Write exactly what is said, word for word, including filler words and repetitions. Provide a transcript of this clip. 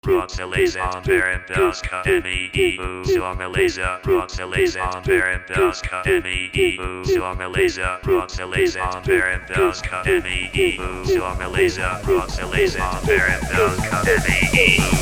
Roxelaze on Verenduska M E E Suomalaise Roxelaze on Verenduska M E E Suomalaise Roxelaze on Verenduska M E E Suomalaise Roxelaze on Verenduska M E E